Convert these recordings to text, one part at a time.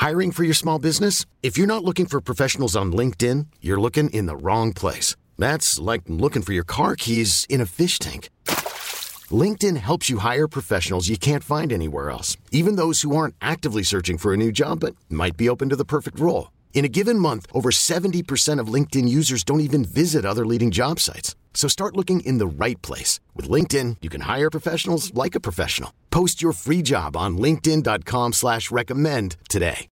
Hiring for your small business? If you're not looking for professionals on LinkedIn, you're looking in the wrong place. That's like looking for your car keys in a fish tank. LinkedIn helps you hire professionals you can't find anywhere else, even those who aren't actively searching for a new job but might be open to the perfect role. In a given month, over 70% of LinkedIn users don't even visit other leading job sites. So start looking in the right place. With LinkedIn, you can hire professionals like a professional. Post your free job on linkedin.com/recommend today.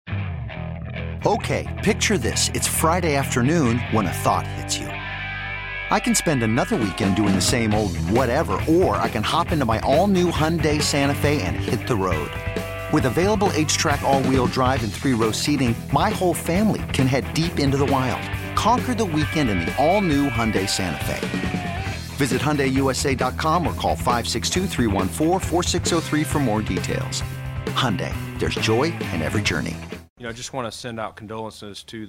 Okay, picture this. It's Friday afternoon when a thought hits you. I can spend another weekend doing the same old whatever, or I can hop into my all-new Hyundai Santa Fe and hit the road. With available H-Track all-wheel drive and 3-row seating, my whole family can head deep into the wild. Conquer the weekend in the all-new Hyundai Santa Fe. Visit HyundaiUSA.com or call 562-314-4603 for more details. Hyundai, there's joy in every journey. I just want to send out condolences to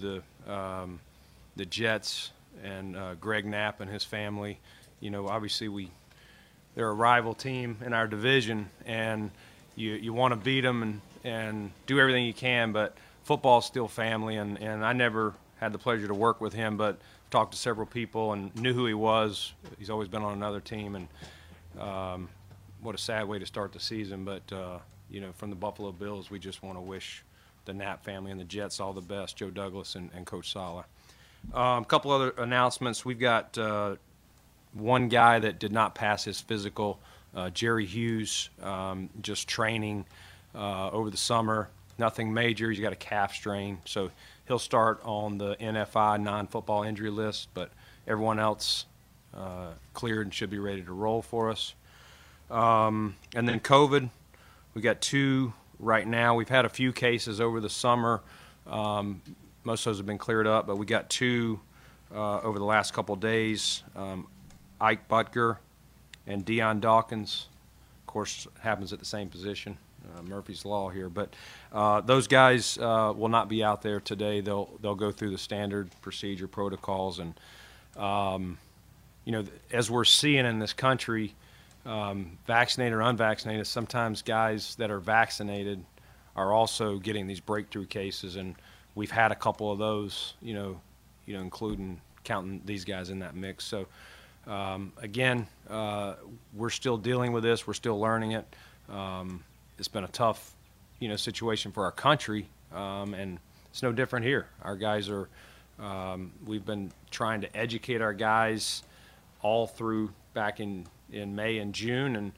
the Jets and Greg Knapp and his family. Obviously they're a rival team in our division, and you want to beat them and do everything you can, but football's still family, and I never had the pleasure to work with him, but talked to several people and knew who he was. He's always been on another team, and what a sad way to start the season. But, from the Buffalo Bills, we just want to wish the Knapp family and the Jets all the best, Joe Douglas and Coach Saleh. A couple other announcements. We've got one guy that did not pass his physical, Jerry Hughes, just training over the summer. Nothing major. He's got a calf strain, so he'll start on the NFI non-football injury list, but everyone else cleared and should be ready to roll for us. And then COVID, we got 2 right now. We've had a few cases over the summer. Most of those have been cleared up, but we got 2 over the last couple of days. Ike Butker and Deion Dawkins. Of course, happens at the same position. Murphy's Law here, but those guys will not be out there today. They'll go through the standard procedure protocols, and as we're seeing in this country, vaccinated or unvaccinated, sometimes guys that are vaccinated are also getting these breakthrough cases, and we've had a couple of those, including counting these guys in that mix. So again, we're still dealing with this. We're still learning it. It's been a tough, situation for our country, and it's no different here. Our guys are, we've been trying to educate our guys all through back in May and June, and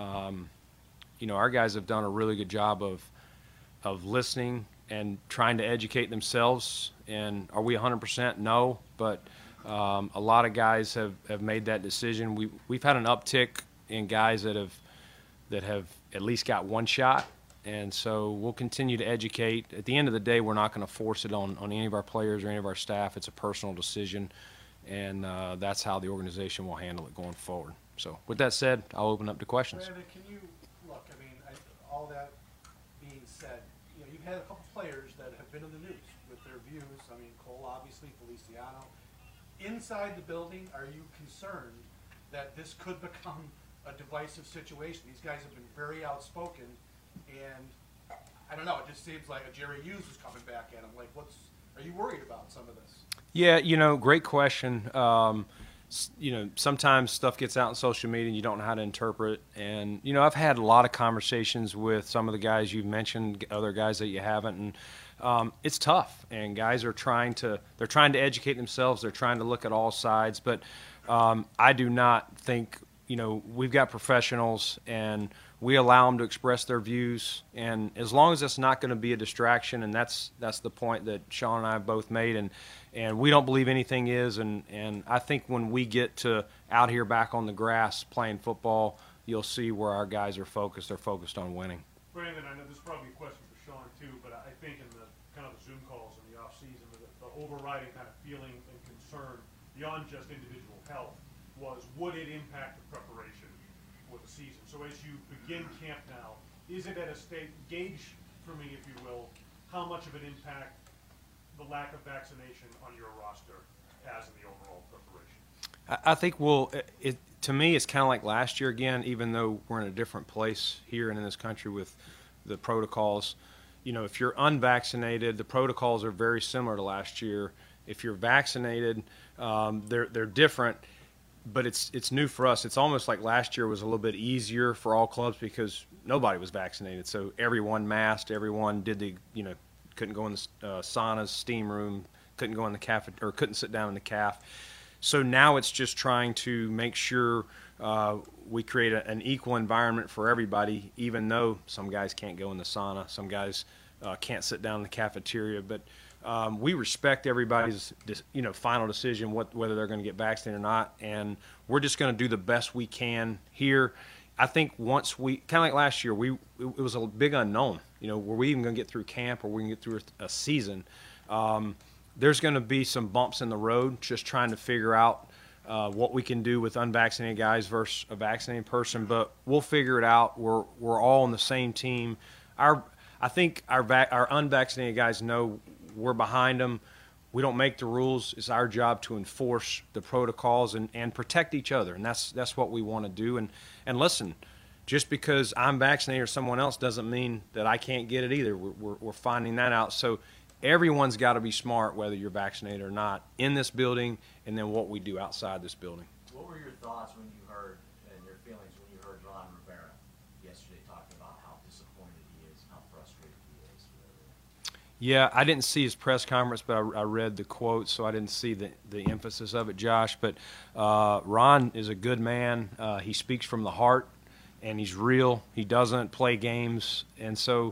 our guys have done a really good job of listening and trying to educate themselves. And are we 100%? No, but a lot of guys have made that decision. We've had an uptick in guys that have at least got one shot, and so we'll continue to educate. At the end of the day, we're not going to force it on any of our players or any of our staff. It's a personal decision, and that's how the organization will handle it going forward. So with that said, I'll open up to questions. Brandon, can you look, all that being said, you've had a couple players that have been in the news with their views. Cole, obviously, Feliciano. Inside the building, are you concerned that this could become a divisive situation? These guys have been very outspoken, and I don't know, it just seems like a Jerry Hughes is coming back at him. Are you worried about some of this? Yeah, great question. Sometimes stuff gets out on social media and you don't know how to interpret. And, I've had a lot of conversations with some of the guys you've mentioned, other guys that you haven't, and it's tough. And guys are trying to educate themselves. They're trying to look at all sides. But I do not think, we've got professionals, and we allow them to express their views. And as long as it's not going to be a distraction, and that's the point that Sean and I have both made, and we don't believe anything is. And I think when we get to out here back on the grass playing football, you'll see where our guys are focused. They're focused on winning. Brandon, I know this is probably a question for Sean too, but I think in the kind of the Zoom calls in the off season, the overriding kind of feeling and concern beyond just individual health was, would it impact the preparation for the season? So as you begin camp now, is it at a state, gauge for me, if you will, how much of an impact the lack of vaccination on your roster has in the overall preparation? I think to me, it's kind of like last year again, even though we're in a different place here and in this country with the protocols. if you're unvaccinated, the protocols are very similar to last year. If you're vaccinated, they're different, but it's new for us. It's almost like last year was a little bit easier for all clubs because nobody was vaccinated. So everyone masked, everyone did couldn't go in the saunas, steam room, couldn't go in the cafe, or couldn't sit down in the caf. So now it's just trying to make sure we create an equal environment for everybody, even though some guys can't go in the sauna, some guys can't sit down in the cafeteria. But we respect everybody's final decision whether they're going to get vaccinated or not, and we're just going to do the best we can here. I think once we kind of like last year, it was a big unknown. Were we even going to get through camp, or we can get through a season? There's going to be some bumps in the road, just trying to figure out what we can do with unvaccinated guys versus a vaccinated person. But we'll figure it out. We're all on the same team. I think our unvaccinated guys know we're behind them. We don't make the rules. It's our job to enforce the protocols and protect each other, and that's what we want to do. And listen, just because I'm vaccinated or someone else doesn't mean that I can't get it either. We're finding that out. So everyone's got to be smart, whether you're vaccinated or not, in this building, and then what we do outside this building. What were your thoughts when you heard, and your feelings when you heard Ron Rivera yesterday talking about how disappointed he is, how frustrated he is? Yeah, I didn't see his press conference, but I read the quote, so I didn't see the emphasis of it, Josh. But Ron is a good man. He speaks from the heart, and he's real. He doesn't play games. And so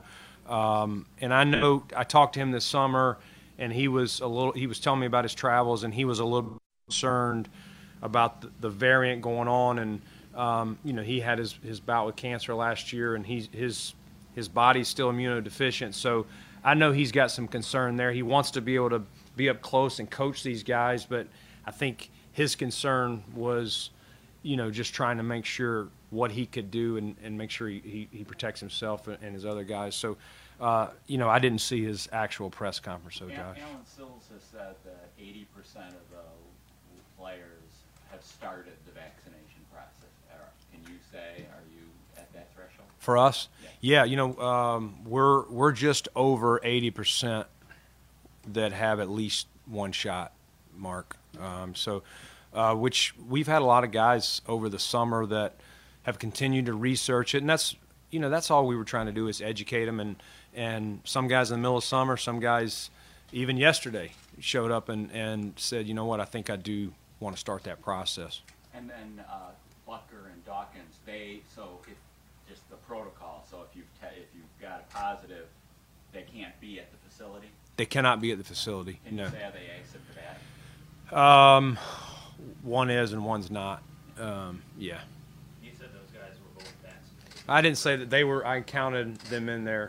and I know I talked to him this summer, and he was telling me about his travels, and he was a little concerned about the variant going on. And he had his bout with cancer last year, and his body's still immunodeficient. So I know he's got some concern there. He wants to be able to be up close and coach these guys, but I think his concern was, just trying to make sure what he could do and make sure he protects himself and his other guys. So, I didn't see his actual press conference, Josh. Alan Sills has said that 80% of the players have started the vaccination process. Can you say, are you at that threshold? For us? Yeah, we're just over 80% that have at least one shot, Mark. Which we've had a lot of guys over the summer that have continued to research it, and that's all we were trying to do is educate them. And some guys in the middle of summer, some guys even yesterday showed up and said, you know what, I think I do want to start that process. And then Butker and Dawkins, just the protocol. So if you've got a positive, they can't be at the facility. They cannot be at the facility. Can no. you say are they asymptomatic? One is and one's not. Yeah. You said those guys were both vaccinated. I didn't say that they were. I counted them in there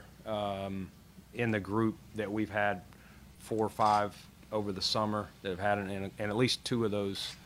in the group that we've had 4 or 5 over the summer that have had it, and at least 2 of those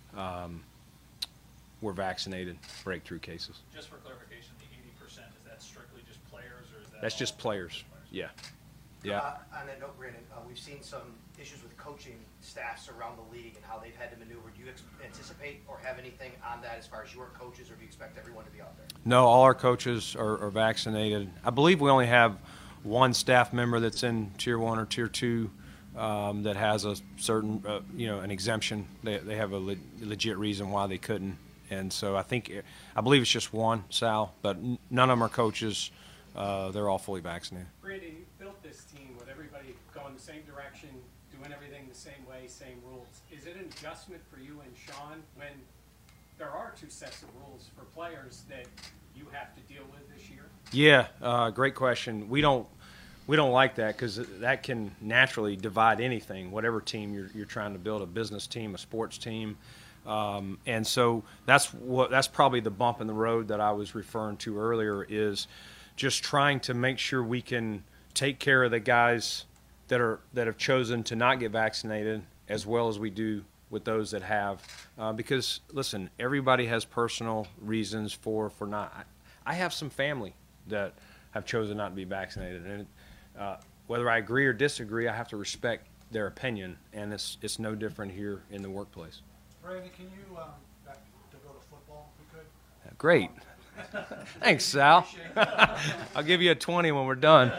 were vaccinated breakthrough cases. Just for clarification, the 80%, is that strictly just players, or is that That's just players. Yeah. Yeah. On that note, Brandon, we've seen some issues with coaching staffs around the league and how they've had to maneuver. Do you anticipate or have anything on that as far as your coaches, or do you expect everyone to be out there? No, all our coaches are vaccinated. I believe we only have one staff member that's in Tier 1 or Tier 2 that has a certain, an exemption. They have a legit reason why they couldn't. And so I believe it's just one, Sal, but none of them are coaches. They're all fully vaccinated. Brady, you built this team with everybody going the same direction, doing everything the same way, same rules. Is it an adjustment for you and Sean when there are 2 sets of rules for players that you have to deal with this year? Yeah, great question. We don't like that because that can naturally divide anything, whatever team you're trying to build, a business team, a sports team. And so that's probably the bump in the road that I was referring to earlier, is just trying to make sure we can take care of the guys that have chosen to not get vaccinated as well as we do with those that have. Because listen, everybody has personal reasons for not. I have some family that have chosen not to be vaccinated, and whether I agree or disagree, I have to respect their opinion, and it's no different here in the workplace. Brandon, can you back to go to football if we could? Great. Thanks, Sal. I'll give you a 20 when we're done.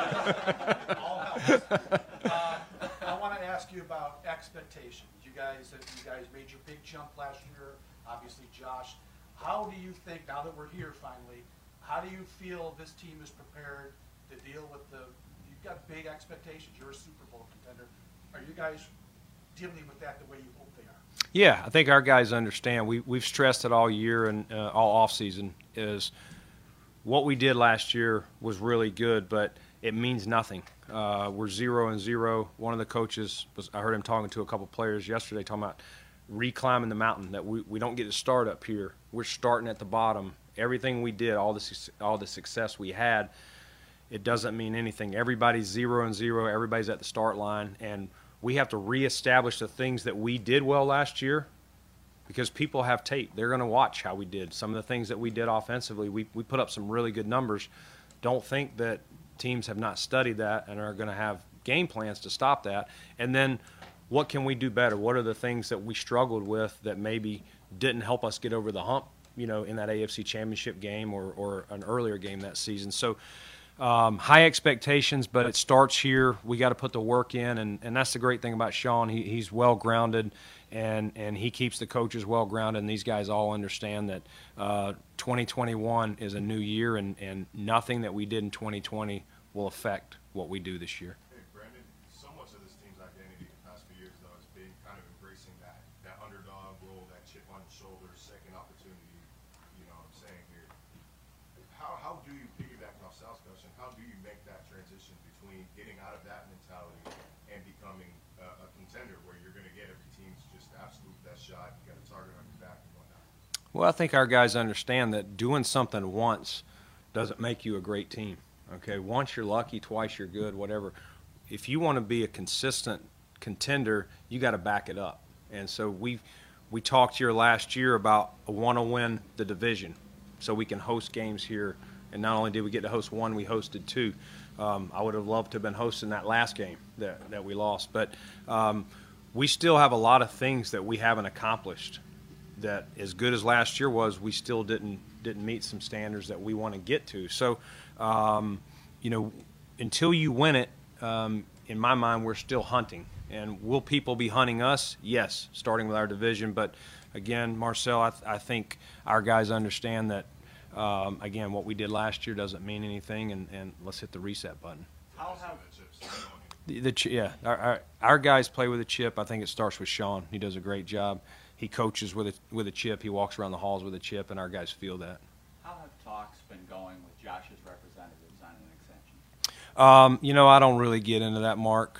All helps. I want to ask you about expectations. You guys made your big jump last year. Obviously, Josh. How do you think, now that we're here finally, how do you feel this team is prepared to deal with you've got big expectations. You're a Super Bowl contender. Are you guys dealing with that the way you hope they are? Yeah, I think our guys understand. We've stressed it all year and all offseason is what we did last year was really good, but it means nothing. We're 0-0. One of the coaches, I heard him talking to a couple players yesterday, talking about reclimbing the mountain, that we don't get to start up here. We're starting at the bottom. Everything we did, all the success we had, it doesn't mean anything. Everybody's 0-0. Everybody's at the start line, and we have to reestablish the things that we did well last year because people have tape. They're going to watch how we did. Some of the things that we did offensively, we put up some really good numbers. Don't think that teams have not studied that and are going to have game plans to stop that. And then what can we do better? What are the things that we struggled with that maybe didn't help us get over the hump, in that AFC Championship game or an earlier game that season? So high expectations, but it starts here. We got to put the work in, and that's the great thing about Sean. He's well-grounded, and he keeps the coaches well-grounded, and these guys all understand that 2021 is a new year, and nothing that we did in 2020 will affect what we do this year. Hey, Brandon, so much of this team's identity the past few years, though, has been kind of embracing that underdog role, that chip on your shoulder, second opportunity, I'm saying here. How do you piggyback off Sal's question? How do you make that transition between getting out of that mentality and becoming a contender where you're going to get every team's just absolute best shot, you got a target on your back and whatnot? Well, I think our guys understand that doing something once doesn't make you a great team. Okay, once you're lucky, twice you're good, whatever. If you want to be a consistent contender, you got to back it up. And so we talked here last year about want to win the division so we can host games here. And not only did we get to host one, we hosted two. I would have loved to have been hosting that last game that we lost. But we still have a lot of things that we haven't accomplished that, as good as last year was, we still didn't meet some standards that we want to get to. So, until you win it, in my mind, we're still hunting. And will people be hunting us? Yes, starting with our division. But, again, Marcel, I think our guys understand that, again, what we did last year doesn't mean anything, and let's hit the reset button. Our guys play with a chip. I think it starts with Sean. He does a great job. He coaches with a chip. He walks around the halls with a chip, and our guys feel that. How have talks been going with Josh's representatives on an extension? I don't really get into that, Mark.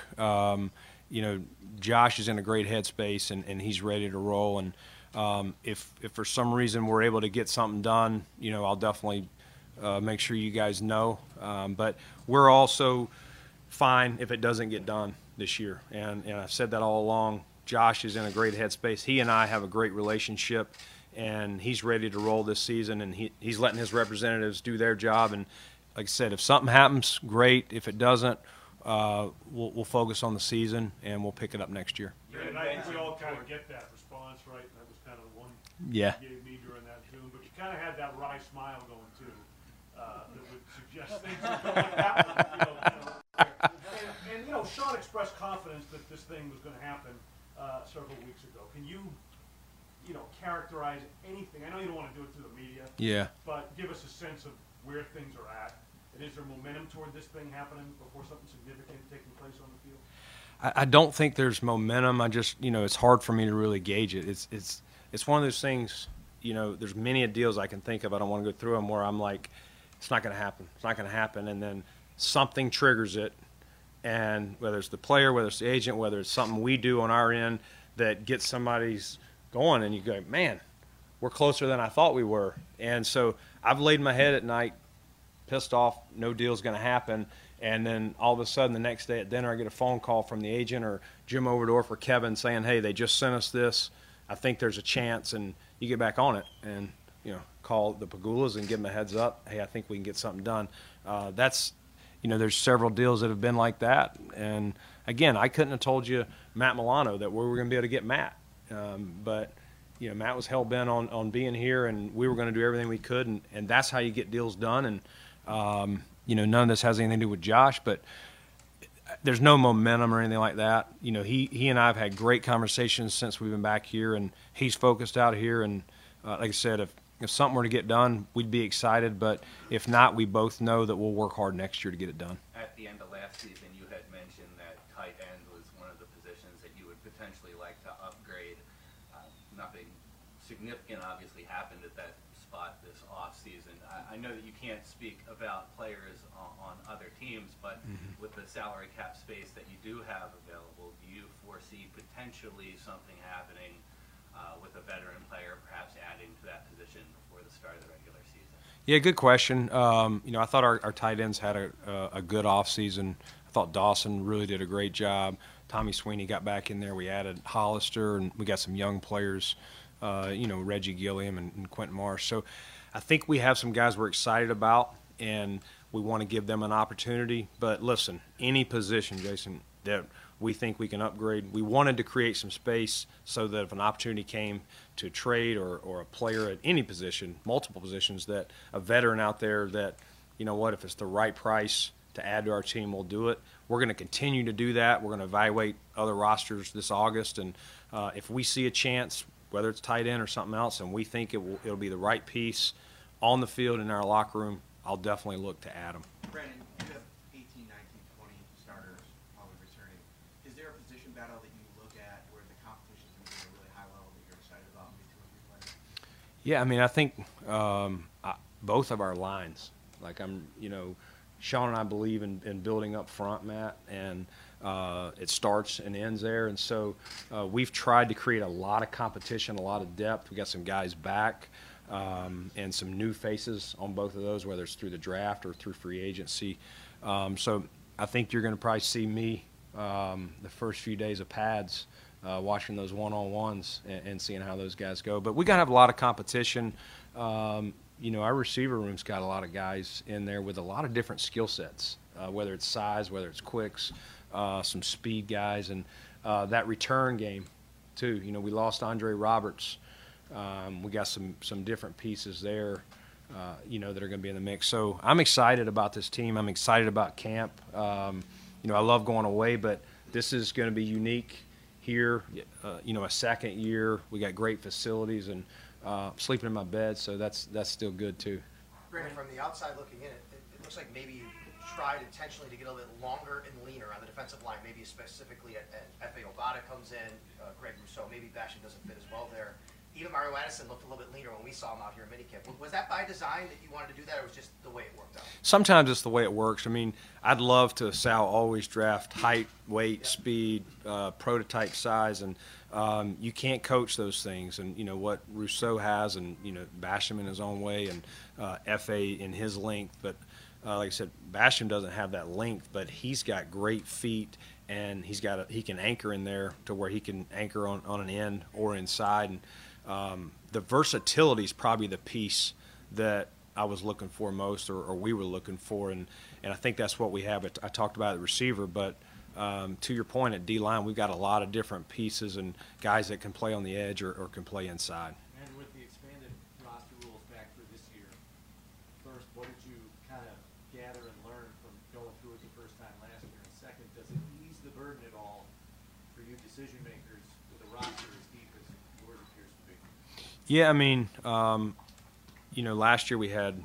Josh is in a great headspace, and he's ready to roll. And if for some reason we're able to get something done, I'll definitely make sure you guys know. But we're also fine if it doesn't get done this year. And I've said that all along. Josh is in a great headspace. He and I have a great relationship, and he's ready to roll this season, and he's letting his representatives do their job. And like I said, if something happens, great. If it doesn't, we'll focus on the season, and we'll pick it up next year. And I think we all kind of get that response, right? And that was kind of the one you gave me during that Zoom. But you kind of had that wry smile going, too, that would suggest things are going to happen. And Sean expressed confidence that this thing was going to happen several weeks ago. Can you characterize anything? I know you don't want to do it through the media. Yeah. But give us a sense of where things are at. And is there momentum toward this thing happening before something significant taking place on the field? I don't think there's momentum. I just, it's hard for me to really gauge it. It's one of those things, there's many deals I can think of. I don't want to go through them where I'm like, it's not going to happen. It's not going to happen. And then something triggers it. And whether it's the player, whether it's the agent, whether it's something we do on our end that gets somebody's going, and you go, man, we're closer than I thought we were. And so I've laid my head at night, pissed off, no deal's going to happen. And then all of a sudden the next day at dinner I get a phone call from the agent or Jim Overdorf or Kevin saying, hey, they just sent us this. I think there's a chance. And you get back on it and, call the Pegulas and give them a heads up. Hey, I think we can get something done. There's several deals that have been like that. And, again, I couldn't have told you Matt Milano that we were going to be able to get Matt. But, you know, Matt was hell-bent on being here, and we were going to do everything we could, and that's how you get deals done. And, you know, none of this has anything to do with Josh, but there's no momentum or anything like that. You know, he and I have had great conversations since we've been back here, and he's focused out here. And like I said, if something were to get done, we'd be excited. But if not, we both know that we'll work hard next year to get it done. At the end of last season, you had mentioned that tight end was one of the positions that you would potentially like to upgrade. Nothing significant obviously happened at that spot this offseason. I know that you can't speak about players on other teams, but with the salary cap space that you do have available, do you foresee potentially something happening with a veteran player, perhaps adding to that position before the start of the regular season? Yeah, good question. You know, I thought our tight ends had a good offseason. I thought Dawson really did a great job. Tommy Sweeney got back in there. We added Hollister, and we got some young players, you know, Reggie Gilliam and Quentin Marsh. So I think we have some guys we're excited about, and we want to give them an opportunity. But listen, any position, Jason, that we think we can upgrade, we wanted to create some space so that if an opportunity came to trade or a player at any position, multiple positions, that a veteran out there that, you know what, if it's the right price to add to our team, we'll do it. We're going to continue to do that. We're going to evaluate other rosters this August, and if we see a chance, whether it's tight end or something else, and we think it'll be the right piece on the field in our locker room, I'll definitely look to add them. Brandon, you have 18, 19, 20 starters probably returning. Is there a position battle that you look at where the competition is at a really high level that you're excited about, maybe 2 or 3 players? Yeah, I mean, I think both of our lines. Like, you know, Sean and I believe in building up front, Matt, and it starts and ends there. And so we've tried to create a lot of competition, a lot of depth. We got some guys back and some new faces on both of those, whether it's through the draft or through free agency. So I think you're going to probably see me the first few days of pads watching those one-on-ones and seeing how those guys go. But we got to have a lot of competition. You know, our receiver room's got a lot of guys in there with a lot of different skill sets, whether it's size, whether it's quicks, some speed guys, and that return game too. You know, we lost Andre Roberts. We got some different pieces there, you know, that are going to be in the mix. So I'm excited about this team. I'm excited about camp. You know, I love going away, but this is going to be unique here. You know, a second year. We got great facilities and sleeping in my bed, so that's still good too. Brandon, from the outside looking in, it looks like maybe you tried intentionally to get a little bit longer and leaner on the defensive line, maybe specifically at F.A. Obata comes in, Greg Rousseau, maybe Basham doesn't fit as well there. Even Mario Addison looked a little bit leaner when we saw him out here in minicamp. Was that by design that you wanted to do that, or was it just the way it worked out? Sometimes it's the way it works. I mean, I'd love to, Sal, always draft height, weight, speed, prototype size, and you can't coach those things. And, you know, what Rousseau has, and, you know, Basham in his own way, and F.A. in his length. But like I said, Basham doesn't have that length, but he's got great feet, and he can anchor in there to where he can anchor on an end or inside. And the versatility is probably the piece that I was looking for most, or we were looking for, and I think that's what we have. I talked about the receiver, but to your point, at D-line, we've got a lot of different pieces and guys that can play on the edge or can play inside. And with the expanded roster rules back for this year, first, what did you kind of gather and learn from going through it the first time last year? And second, does it ease the burden at all for you decision makers with a roster as deep as yours appears to be? Yeah, I mean, you know, last year we had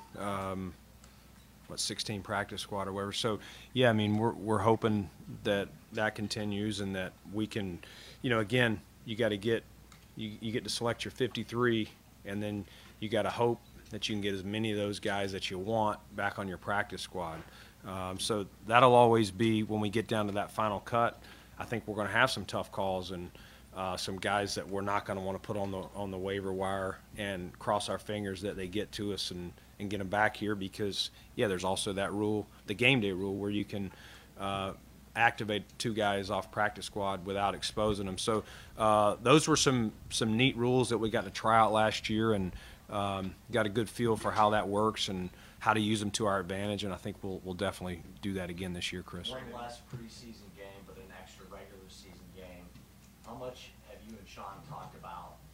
16 practice squad or whatever. So yeah, I mean, we're hoping that continues and that we can, you know, again, you got to get you get to select your 53, and then you got to hope that you can get as many of those guys that you want back on your practice squad. So that'll always be when we get down to that final cut. I think we're going to have some tough calls and some guys that we're not going to want to put on the waiver wire and cross our fingers that they get to us and get them back here, because yeah, there's also that rule, the game day rule, where you can activate 2 guys off practice squad without exposing them. So those were some neat rules that we got to try out last year, and got a good feel for how that works and how to use them to our advantage. And I think we'll definitely do that again this year, Chris. One last preseason game, but an extra regular season game. How much have you and Sean talked about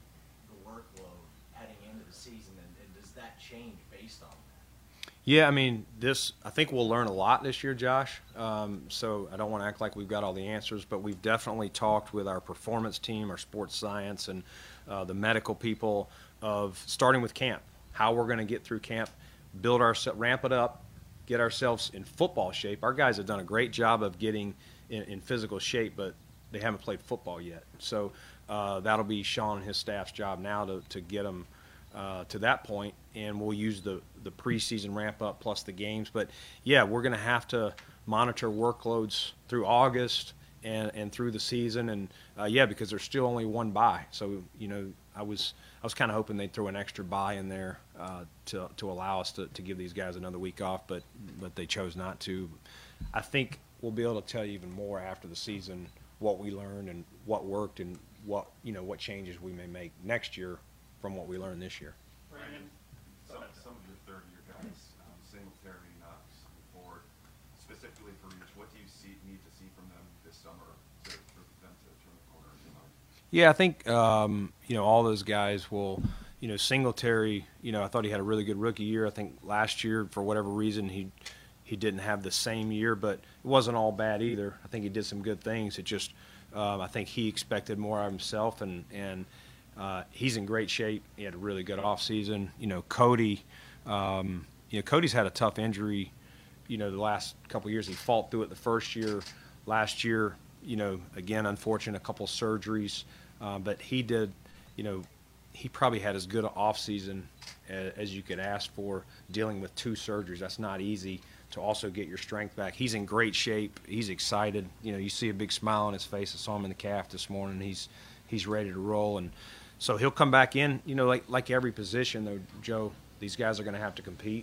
the workload heading into the season, and does that change based on that? Yeah, I mean, I think we'll learn a lot this year, Josh. So I don't want to act like we've got all the answers, but we've definitely talked with our performance team, our sports science, and the medical people of starting with camp, how we're going to get through camp, ramp it up, get ourselves in football shape. Our guys have done a great job of getting in physical shape, but they haven't played football yet. So that'll be Sean and his staff's job now to get them to that point, and we'll use the preseason ramp up plus the games. But yeah, we're going to have to monitor workloads through August and through the season, and because there's still only one bye. So I was kind of hoping they'd throw an extra bye in there to allow us to give these guys another week off, but they chose not to. I think we'll be able to tell you even more after the season what we learned and what worked and what changes we may make next year from what we learned this year. Brandon, some of your third-year guys, Singletary, Knox, and Ford, specifically for each, what do you need to see from them this summer for them to turn the corner in your mind? Yeah, I think all those guys will. Singletary. I thought he had a really good rookie year. I think last year, for whatever reason, he didn't have the same year, but it wasn't all bad either. I think he did some good things. It just I think he expected more of himself, and he's in great shape. He had a really good offseason. Cody, Cody's had a tough injury, the last couple of years. He fought through it the first year. Last year, again, unfortunate, a couple surgeries. But he did, he probably had as good an offseason as you could ask for, dealing with 2 surgeries. That's not easy to also get your strength back. He's in great shape. He's excited. You see a big smile on his face. I saw him in the calf this morning. He's ready to roll, and so he'll come back in. Like every position, though, Joe, these guys are going to have to compete.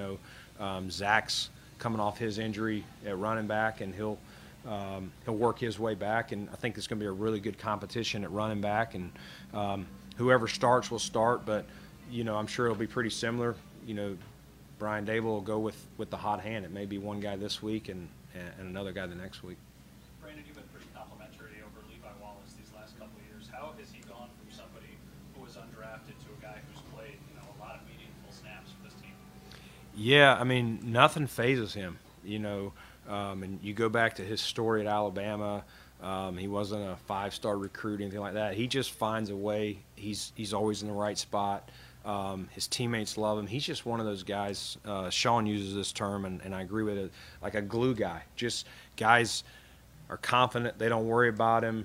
Zach's coming off his injury at running back, and he'll work his way back. And I think it's going to be a really good competition at running back. And whoever starts will start, but I'm sure it'll be pretty similar. Brian Dable will go with the hot hand. It may be one guy this week and another guy the next week. Brandon, you've been pretty complimentary over Levi Wallace these last couple of years. How has he gone from somebody who was undrafted to a guy who's played a lot of meaningful snaps for this team? Yeah, I mean, nothing phases him. And you go back to his story at Alabama. He wasn't a 5-star recruit, anything like that. He just finds a way. He's always in the right spot. His teammates love him. He's just one of those guys. Sean uses this term, and I agree with it, like a glue guy. Just guys are confident. They don't worry about him.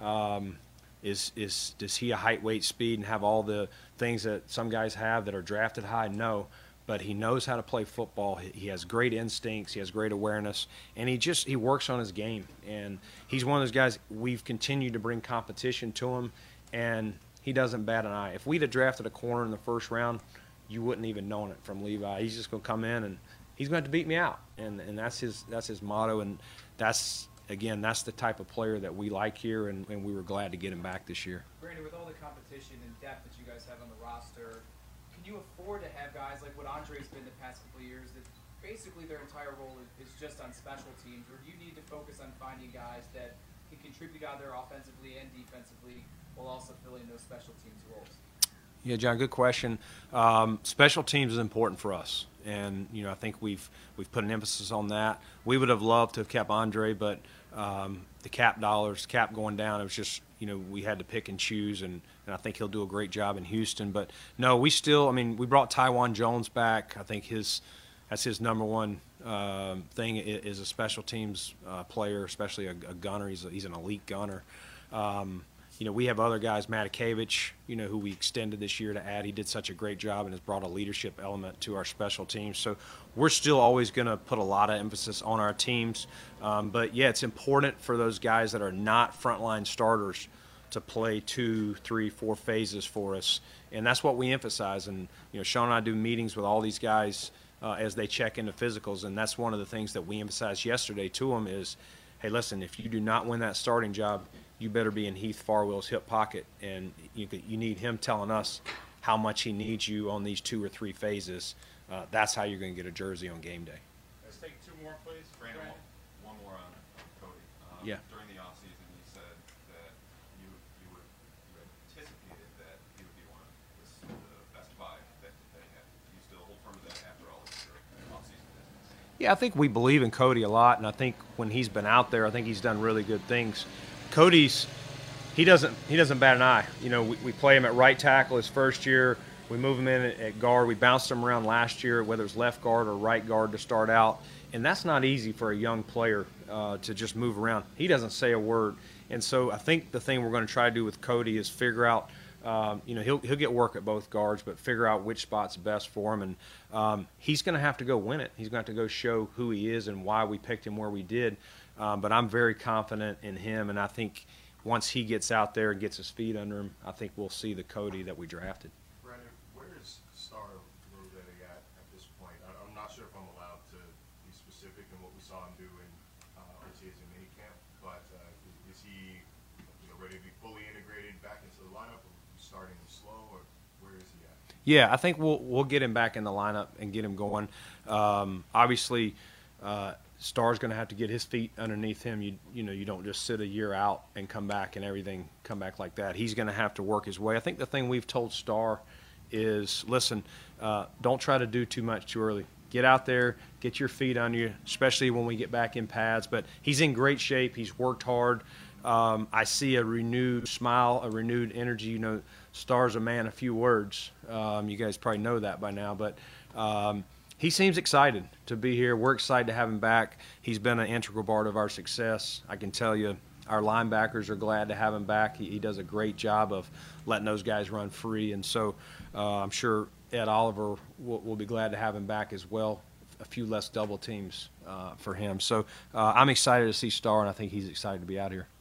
Does he a height, weight, speed, and have all the things that some guys have that are drafted high? No. But he knows how to play football. He has great instincts. He has great awareness, and he works on his game. And he's one of those guys. We've continued to bring competition to him, and he doesn't bat an eye. If we'd have drafted a corner in the first round, you wouldn't even known it from Levi. He's just going to come in and he's going to beat me out, and that's his motto. And that's the type of player that we like here, and we were glad to get him back this year. Brandon, with all the competition and depth that you guys have on the roster, can you afford to have guys like what Andre's been the past couple of years that basically their entire role is just on special teams, or do you need to focus on finding guys that can contribute out there offensively and defensively while also filling those special teams roles? Yeah, John, good question. Special teams is important for us, and I think we've put an emphasis on that. We would have loved to have kept Andre, but the cap going down, it was just we had to pick and choose, and I think he'll do a great job in Houston. But no, we brought Taiwan Jones back. I think that's his number one thing is a special teams player, especially a gunner. He's an elite gunner. We have other guys, Matakevich, who we extended this year to add. He did such a great job and has brought a leadership element to our special teams. So we're still always going to put a lot of emphasis on our teams. But, yeah, it's important for those guys that are not frontline starters to play 2, 3, 4 phases for us. And that's what we emphasize. And, Sean and I do meetings with all these guys as they check into physicals. And that's one of the things that we emphasized yesterday to them is, hey, listen, if you do not win that starting job, you better be in Heath Farwell's hip pocket, and you need him telling us how much he needs you on these 2 or 3 phases. That's how you're going to get a jersey on game day. Let's take 2 more, please. Brandon, one more on Cody. Yeah. During the offseason, you said that you anticipated that he would be Yeah, I think we believe in Cody a lot, and I think when he's been out there, I think he's done really good things. Cody's he doesn't bat an eye. You know, we play him at right tackle his first year. We move him in at guard. We bounced him around last year, whether it was left guard or right guard to start out, and that's not easy for a young player to just move around. He doesn't say a word, and so I think the thing we're going to try to do with Cody is figure out. You know, he'll get work at both guards, but figure out which spot's best for him. And he's going to have to go win it. He's going to have to go show who he is and why we picked him where we did. But I'm very confident in him, and I think once he gets out there and gets his feet under him, I think we'll see the Cody that we drafted. Brandon, where is Star Rodriguez at this point? I'm not sure if I'm allowed to be specific in what we saw him do in RTA's and minicamp, but is he ready to be fully integrated back into the lineup? Starting him slow, or where is he at? Yeah, I think we'll get him back in the lineup and get him going. Obviously, Star's going to have to get his feet underneath him. You don't just sit a year out and come back and everything come back like that. He's going to have to work his way. I think the thing we've told Star is, listen, don't try to do too much too early. Get out there, get your feet under you, especially when we get back in pads. But he's in great shape. He's worked hard. I see a renewed smile, a renewed energy. You know, Star's a man of few words. You guys probably know that by now. But he seems excited to be here. We're excited to have him back. He's been an integral part of our success. I can tell you our linebackers are glad to have him back. He does a great job of letting those guys run free. And so I'm sure Ed Oliver will be glad to have him back as well. A few less double teams for him. So I'm excited to see Star, and I think he's excited to be out here.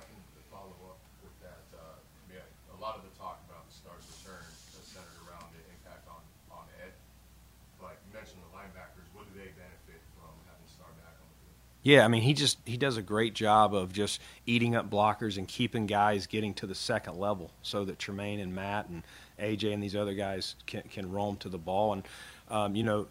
A lot of the talk about the Star's return is centered around the impact on Ed. But you mentioned the linebackers. What do they benefit from having Star back on the field? Yeah, I mean, he does a great job of just eating up blockers and keeping guys getting to the second level so that Tremaine and Matt and AJ and these other guys can roam to the ball. And,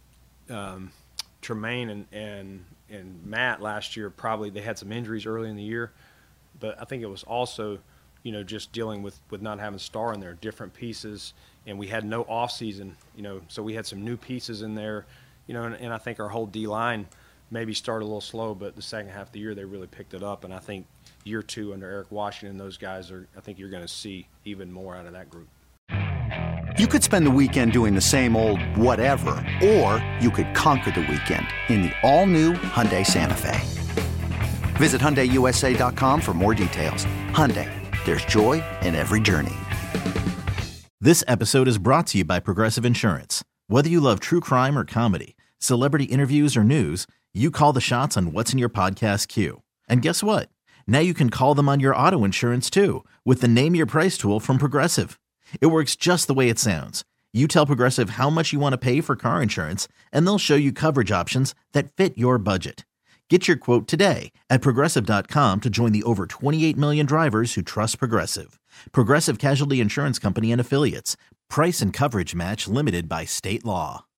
Tremaine and Matt last year, probably they had some injuries early in the year. But I think it was also – just dealing with not having Star in there, different pieces, and we had no offseason, so we had some new pieces in there, and I think our whole D-line maybe started a little slow, but the second half of the year they really picked it up, and I think year two under Eric Washington, those guys I think you're going to see even more out of that group. You could spend the weekend doing the same old whatever, or you could conquer the weekend in the all-new Hyundai Santa Fe. Visit HyundaiUSA.com for more details. Hyundai. There's joy in every journey. This episode is brought to you by Progressive Insurance. Whether you love true crime or comedy, celebrity interviews or news, you call the shots on what's in your podcast queue. And guess what? Now you can call them on your auto insurance too with the Name Your Price tool from Progressive. It works just the way it sounds. You tell Progressive how much you want to pay for car insurance, and they'll show you coverage options that fit your budget. Get your quote today at Progressive.com to join the over 28 million drivers who trust Progressive. Progressive Casualty Insurance Company and Affiliates. Price and coverage match limited by state law.